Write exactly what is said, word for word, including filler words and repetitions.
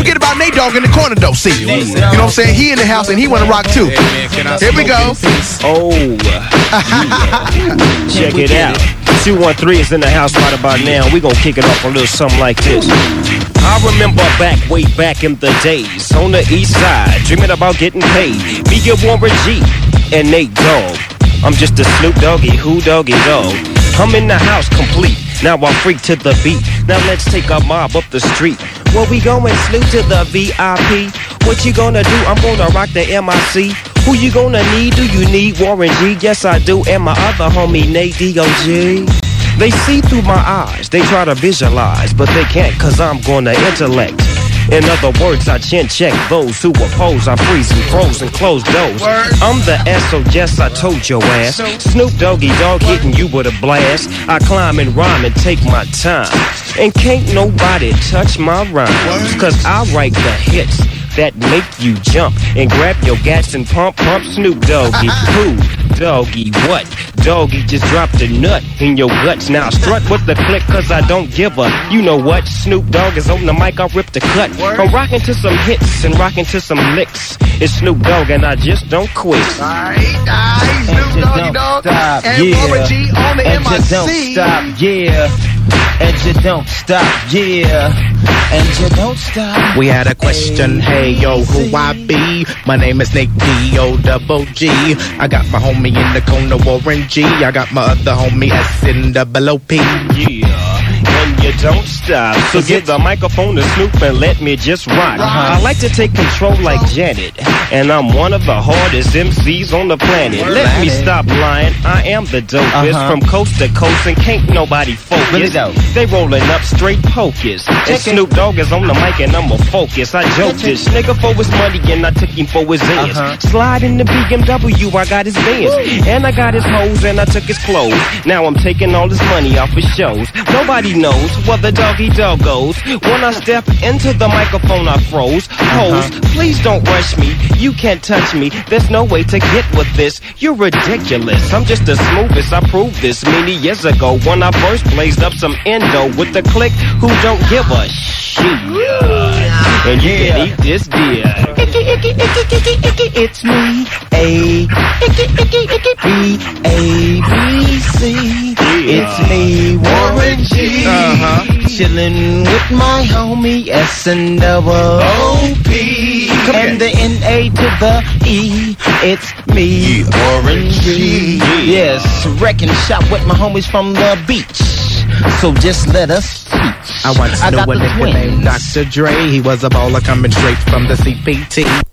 forget about Nate Dogg in the corner though. See, you know what I'm saying? He in the house and he wanna rock too. Here we go. Oh, yeah. Check it out. two one three is in the house right about now. We gon' kick it off a little something like this. I remember back, way back in the days, on the east side, dreaming about getting paid. Me and Warren G and Nate Dogg. I'm just a Snoop Doggy, who doggy dog. I'm in the house complete, now I freak to the beat. Now let's take a mob up the street. Where we going, Snoop to the V I P? What you gonna do? I'm gonna rock the M I C. Who you gonna need? Do you need Warren G? Yes I do, and my other homie Nate D O G. They see through my eyes, they try to visualize, but they can't cause I'm gonna intellect. In other words, I chin check those who oppose. I freeze and froze and close doors. I'm the S O, yes, I told your ass. Snoop Doggy Dogg hitting you with a blast. I climb and rhyme and take my time. And can't nobody touch my rhymes, cause I write the hits that make you jump and grab your gas and pump, pump Snoop Doggy. Who? Doggy what? Doggy just dropped a nut in your guts. Now strut with the click cause I don't give a. You know what? Snoop Dogg is on the mic, I'll rip the cut. I'm rocking to some hits and rocking to some licks. It's Snoop Dogg and I just don't quit. Alright, alright, Snoop Doggy Dogg and Warren G on the M I C. And you don't stop, yeah. And you don't stop, yeah. And you don't stop. We had a question, hey yo, who I be? My name is Nate D O double G. I got my homie in the corner, Warren G. I got my other homie S in double O P. Yeah, and you don't stop. So give the microphone to Snoop and let me just rock. Uh-huh. I like to take control like Janet, and I'm one of the hardest M Cs on the planet. Let me stop lying, I am the dopest. Uh-huh. From coast to coast and can't nobody focus. Really dope. They rolling up straight pokers. And Snoop Dogg is on the mic and I'ma focus. I joked this nigga for his money and I took him for his ends. Uh-huh. Slide in the B M W, I got his Benz. And I got his hoes and I took his clothes. Now I'm taking all his money off his shows. Nobody knows where the doggy dog goes. When I step into the microphone I froze. Hoes, uh-huh. Please don't rush me, you can't touch me. There's no way to get with this, you're ridiculous. I'm just the smoothest, I proved this many years ago when I first blazed up some endo with the click who don't give a shit. And you can eat this deer. It's me, A, B, A, B, C. It's me, Warren G. Uh-huh. Chillin' with my homie S and double O P. And the N A to the E. It's me, Warren G. Yes, wrecking shop with my homies from the beach. So just let us teach. I once knew a nigga named Doctor Dre. He was a baller coming straight from the C P T.